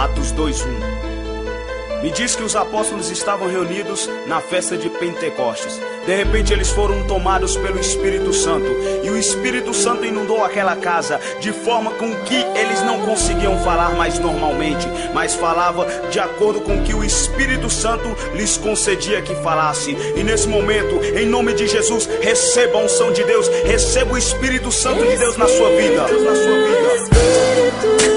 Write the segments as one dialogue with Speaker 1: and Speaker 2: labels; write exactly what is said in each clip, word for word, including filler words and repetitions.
Speaker 1: Atos dois, um. Me diz que os apóstolos estavam reunidos na festa de Pentecostes. De repente eles foram tomados pelo Espírito Santo, e o Espírito Santo inundou aquela casa, de forma com que eles não conseguiam falar mais normalmente, mas falava de acordo com o que o Espírito Santo lhes concedia que falasse. E nesse momento, em nome de Jesus, receba a unção de Deus, receba o Espírito Santo de Deus na sua vida, na sua vida.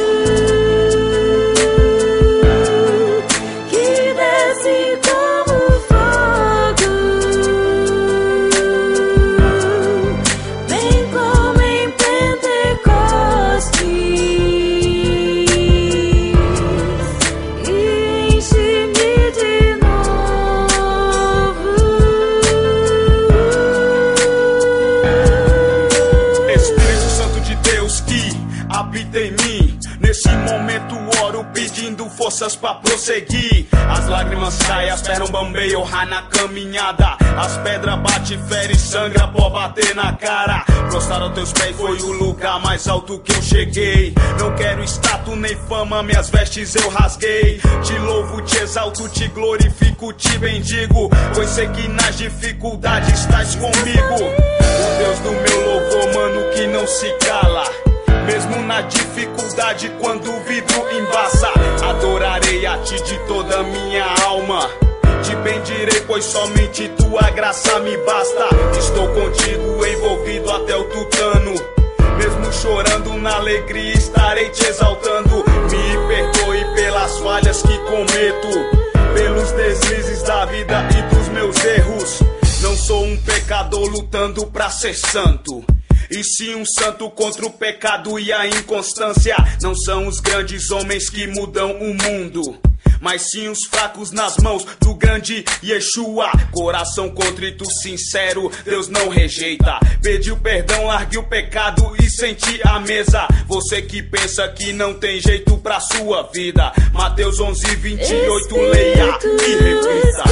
Speaker 1: Forças pra prosseguir, as lágrimas caem, as pernas bambeiam na caminhada, as pedras bate, fere, sangra, pode bater na cara. Prostrar aos teus pés foi o lugar mais alto que eu cheguei. Não quero status nem fama, minhas vestes eu rasguei. Te louvo, te exalto, te glorifico, te bendigo, pois sei que nas dificuldades estás comigo. O Deus do meu louvor, mano, que não se cala. Mesmo na dificuldade, quando o vidro embaça, adorarei a ti de toda a minha alma. Te bendirei, pois somente tua graça me basta. Estou contigo envolvido até o tutano. Mesmo chorando na alegria, estarei te exaltando. Me perdoe pelas falhas que cometo, pelos deslizes da vida e dos meus erros. Não sou um pecador lutando pra ser santo, e sim um santo contra o pecado e a inconstância. Não são os grandes homens que mudam o mundo, mas sim os fracos nas mãos do grande Yeshua. Coração contrito, sincero, Deus não rejeita. Pediu perdão, largue o pecado e sente a mesa. Você que pensa que não tem jeito pra sua vida, Mateus onze, vinte e oito, leia e reflita.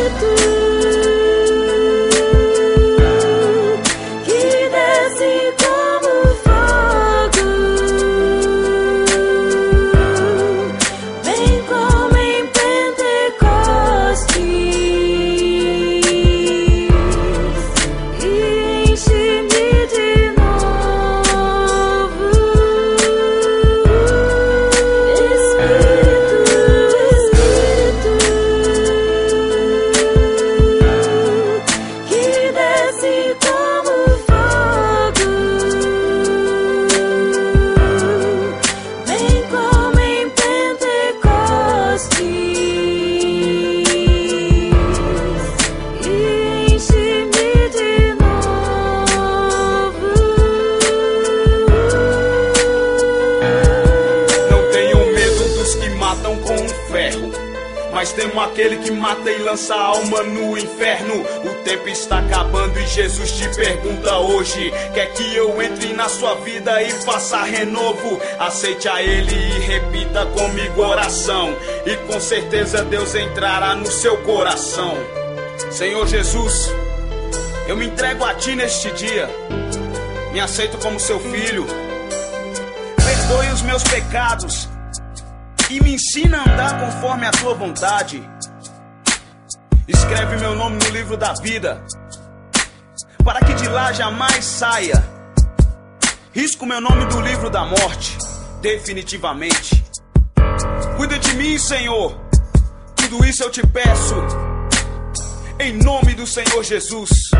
Speaker 1: Mas temo aquele que mata e lança a alma no inferno. O tempo está acabando e Jesus te pergunta hoje: quer que eu entre na sua vida e faça renovo? Aceite a Ele e repita comigo oração, e com certeza Deus entrará no seu coração. Senhor Jesus, eu me entrego a Ti neste dia, me aceito como seu filho. Perdoe os meus pecados e me ensina a andar conforme a tua vontade. Escreve meu nome no livro da vida, para que de lá jamais saia. Risco meu nome do livro da morte, definitivamente. Cuida de mim, Senhor, tudo isso eu te peço, em nome do Senhor Jesus.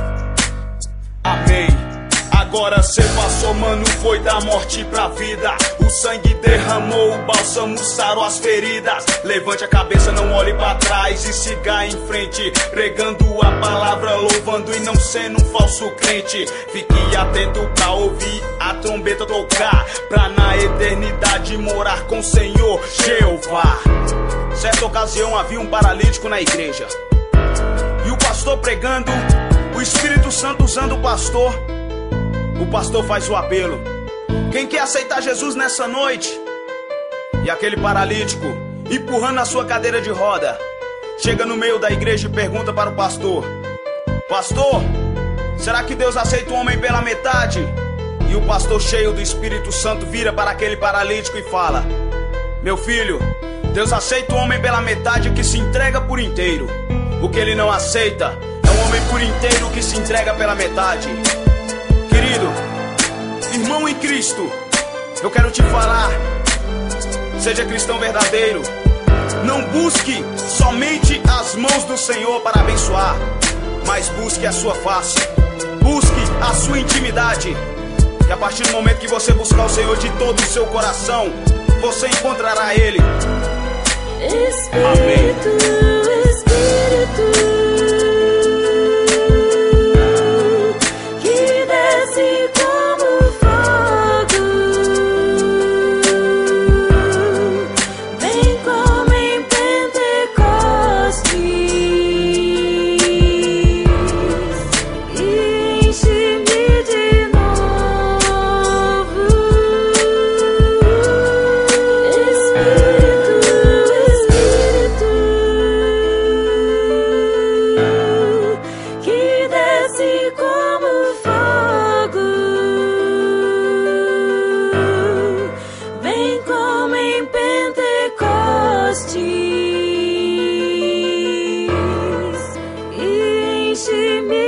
Speaker 1: Amém. Agora cê passou, mano, foi da morte pra vida. O sangue derramou, o bálsamo sarou as feridas. Levante a cabeça, não olhe pra trás e siga em frente, pregando a palavra, louvando e não sendo um falso crente. Fique atento pra ouvir a trombeta tocar, pra na eternidade morar com o Senhor Jeová. Certa ocasião havia um paralítico na igreja, e o pastor pregando, o Espírito Santo usando o pastor. O pastor faz o apelo: quem quer aceitar Jesus nessa noite? E aquele paralítico, empurrando a sua cadeira de roda, chega no meio da igreja e pergunta para o pastor: pastor, será que Deus aceita o homem pela metade? E o pastor, cheio do Espírito Santo, vira para aquele paralítico e fala: Meu filho, Deus aceita o homem pela metade que se entrega por inteiro. O que ele não aceita é um homem por inteiro que se entrega pela metade. Querido, irmão em Cristo, eu quero te falar, seja cristão verdadeiro. Não busque somente as mãos do Senhor para abençoar, mas busque a sua face, busque a sua intimidade. E a partir do momento que você buscar o Senhor de todo o seu coração, você encontrará Ele.
Speaker 2: Espírito, Espírito, que desce como fogo, vem como em Pentecostes e enche-me de novo. Espírito, que desce como fogo, vem como em Pentecostes e enche-me